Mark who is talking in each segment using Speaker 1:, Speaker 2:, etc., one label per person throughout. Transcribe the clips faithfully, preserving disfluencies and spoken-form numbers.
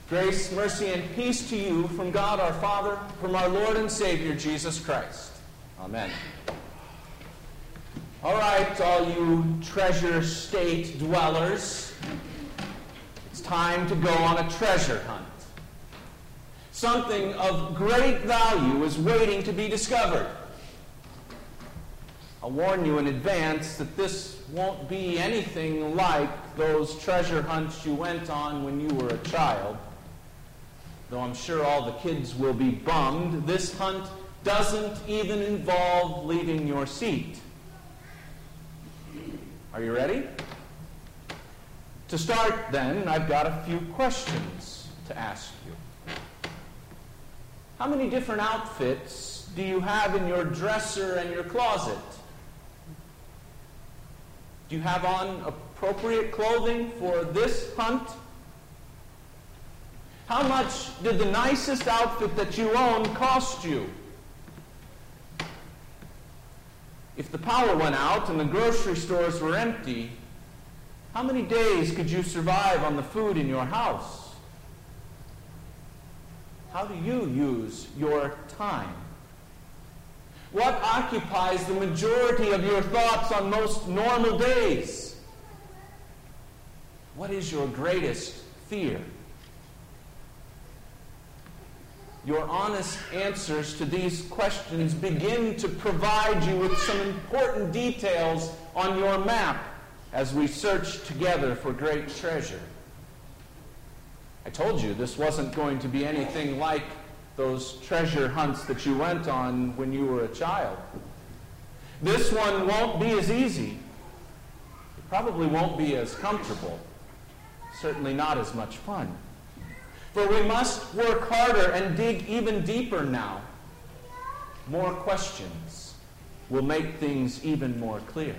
Speaker 1: Grace, mercy, and peace to you from God our Father, from our Lord and Savior, Jesus Christ. Amen. All right, all you Treasure State dwellers, it's time to go on a treasure hunt. Something of great value is waiting to be discovered. I'll warn you in advance that this won't be anything like those treasure hunts you went on when you were a child. Though I'm sure all the kids will be bummed, this hunt doesn't even involve leaving your seat. Are you ready? To start, then, I've got a few questions to ask you. How many different outfits do you have in your dresser and your closet? Do you have on appropriate clothing for this hunt? How much did the nicest outfit that you own cost you? If the power went out and the grocery stores were empty, how many days could you survive on the food in your house? How do you use your time? What occupies the majority of your thoughts on most normal days? What is your greatest fear? Your honest answers to these questions begin to provide you with some important details on your map as we search together for great treasure. I told you this wasn't going to be anything like those treasure hunts that you went on when you were a child. This one won't be as easy. It probably won't be as comfortable. Certainly not as much fun. For we must work harder and dig even deeper now. More questions will make things even more clear.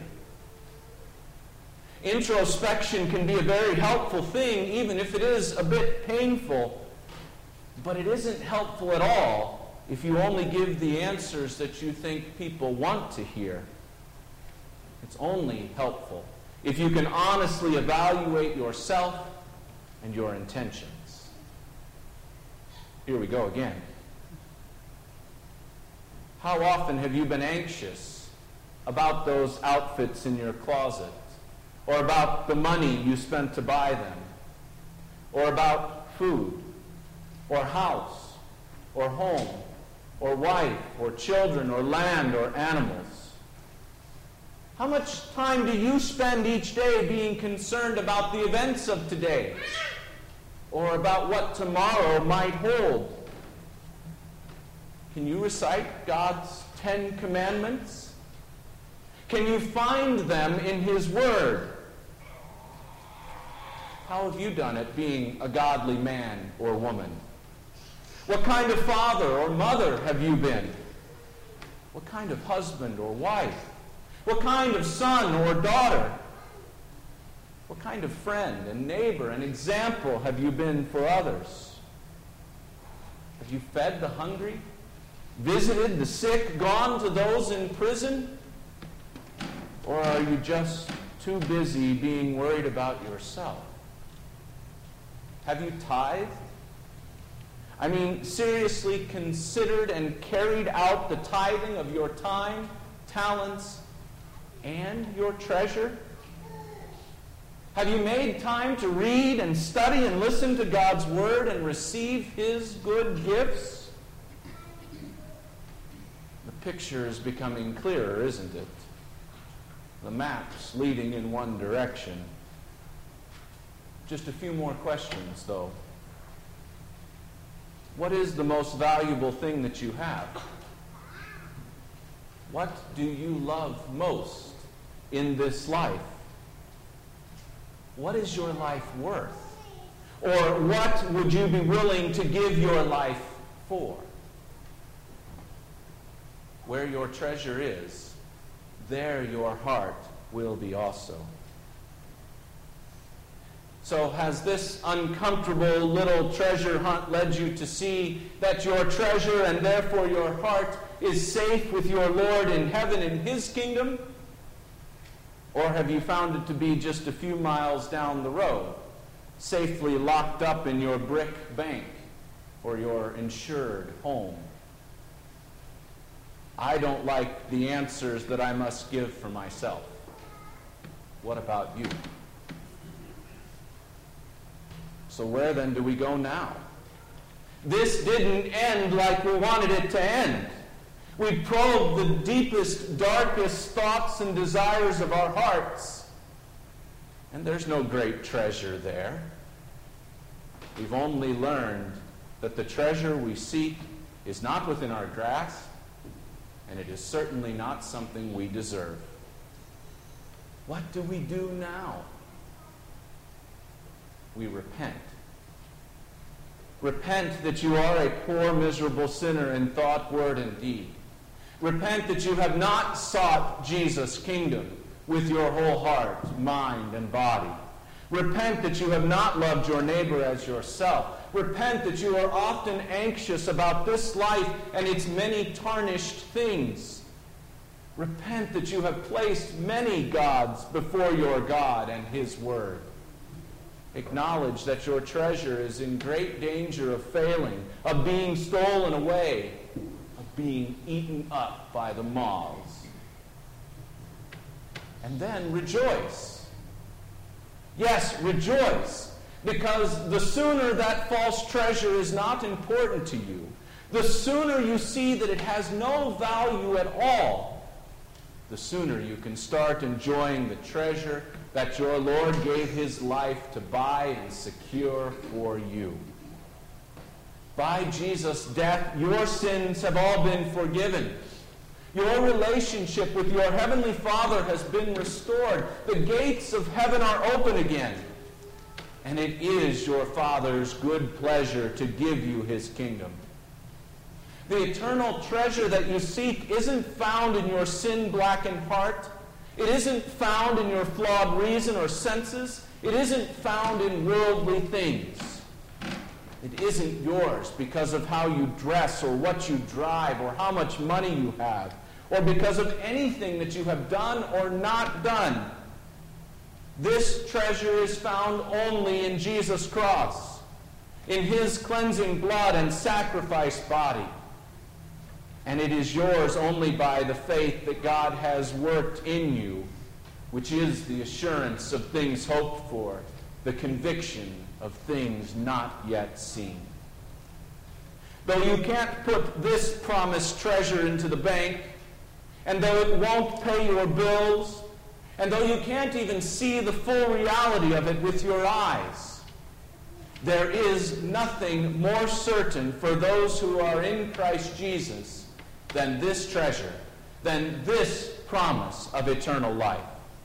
Speaker 1: Introspection can be a very helpful thing, even if it is a bit painful. But it isn't helpful at all if you only give the answers that you think people want to hear. It's only helpful if you can honestly evaluate yourself and your intentions. Here we go again. How often have you been anxious about those outfits in your closet, or about the money you spent to buy them, or about food, or house, or home, or wife, or children, or land, or animals? How much time do you spend each day being concerned about the events of today, or about what tomorrow might hold? Can you recite God's Ten Commandments? Can you find them in His Word? How have you done it being a godly man or woman? What kind of father or mother have you been? What kind of husband or wife? What kind of son or daughter? What kind of friend and neighbor and example have you been for others? Have you fed the hungry, visited the sick, gone to those in prison? Or are you just too busy being worried about yourself? Have you tithed? I mean, seriously considered and carried out the tithing of your time, talents, and your treasure? Have you made time to read and study and listen to God's Word and receive His good gifts? The picture is becoming clearer, isn't it? The map's leading in one direction. Just a few more questions, though. What is the most valuable thing that you have? What do you love most in this life? What is your life worth? Or what would you be willing to give your life for? Where your treasure is, there your heart will be also. So has this uncomfortable little treasure hunt led you to see that your treasure and therefore your heart is safe with your Lord in heaven in His kingdom? Or have you found it to be just a few miles down the road, safely locked up in your brick bank or your insured home? I don't like the answers that I must give for myself. What about you? So where then do we go now? This didn't end like we wanted it to end. We probed the deepest, darkest thoughts and desires of our hearts. And there's no great treasure there. We've only learned that the treasure we seek is not within our grasp, and it is certainly not something we deserve. What do we do now? We repent. Repent that you are a poor, miserable sinner in thought, word, and deed. Repent that you have not sought Jesus' kingdom with your whole heart, mind, and body. Repent that you have not loved your neighbor as yourself. Repent that you are often anxious about this life and its many tarnished things. Repent that you have placed many gods before your God and His Word. Acknowledge that your treasure is in great danger of failing, of being stolen away, of being eaten up by the moths. And then rejoice. Yes, rejoice, because the sooner that false treasure is not important to you, the sooner you see that it has no value at all, the sooner you can start enjoying the treasure that your Lord gave His life to buy and secure for you. By Jesus' death, your sins have all been forgiven. Your relationship with your Heavenly Father has been restored. The gates of heaven are open again. And it is your Father's good pleasure to give you His kingdom. The eternal treasure that you seek isn't found in your sin-blackened heart. It isn't found in your flawed reason or senses. It isn't found in worldly things. It isn't yours because of how you dress or what you drive or how much money you have or because of anything that you have done or not done. This treasure is found only in Jesus' cross, in His cleansing blood and sacrificed body. And it is yours only by the faith that God has worked in you, which is the assurance of things hoped for, the conviction of things not yet seen. Though you can't put this promised treasure into the bank, and though it won't pay your bills, and though you can't even see the full reality of it with your eyes, there is nothing more certain for those who are in Christ Jesus than this treasure, than this promise of eternal life.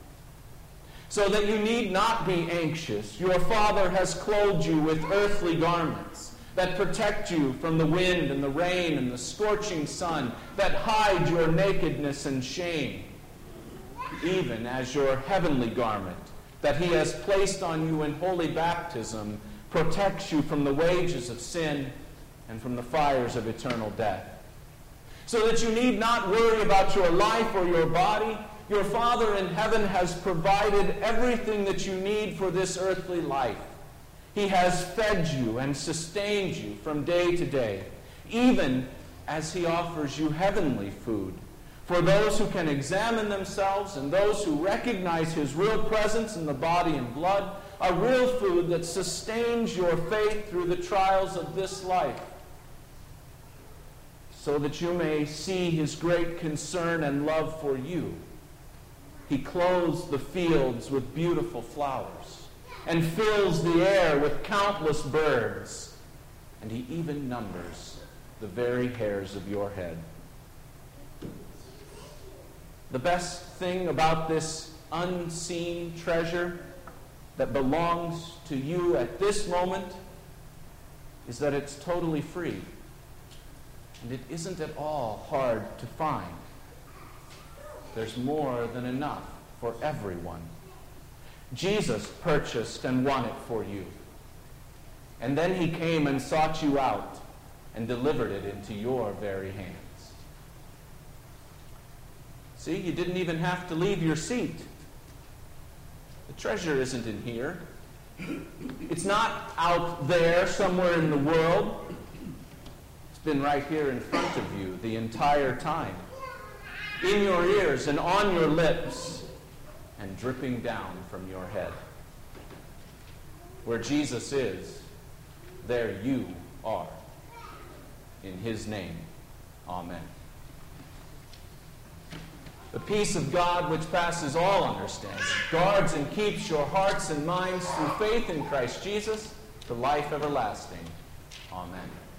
Speaker 1: So that you need not be anxious. Your Father has clothed you with earthly garments that protect you from the wind and the rain and the scorching sun, that hide your nakedness and shame, even as your heavenly garment that He has placed on you in holy baptism protects you from the wages of sin and from the fires of eternal death. So that you need not worry about your life or your body. Your Father in heaven has provided everything that you need for this earthly life. He has fed you and sustained you from day to day, even as He offers you heavenly food. For those who can examine themselves and those who recognize His real presence in the body and blood, a real food that sustains your faith through the trials of this life, so that you may see His great concern and love for you. He clothes the fields with beautiful flowers and fills the air with countless birds, and He even numbers the very hairs of your head. The best thing about this unseen treasure that belongs to you at this moment is that it's totally free. And it isn't at all hard to find. There's more than enough for everyone. Jesus purchased and won it for you. And then He came and sought you out and delivered it into your very hands. See, you didn't even have to leave your seat. The treasure isn't in here. It's not out there somewhere in the world. It's been right here in front of you the entire time. In your ears and on your lips and dripping down from your head. Where Jesus is, there you are. In his name, amen. The peace of God, which passes all understanding, guards and keeps your hearts and minds through faith in Christ Jesus to life everlasting. Amen.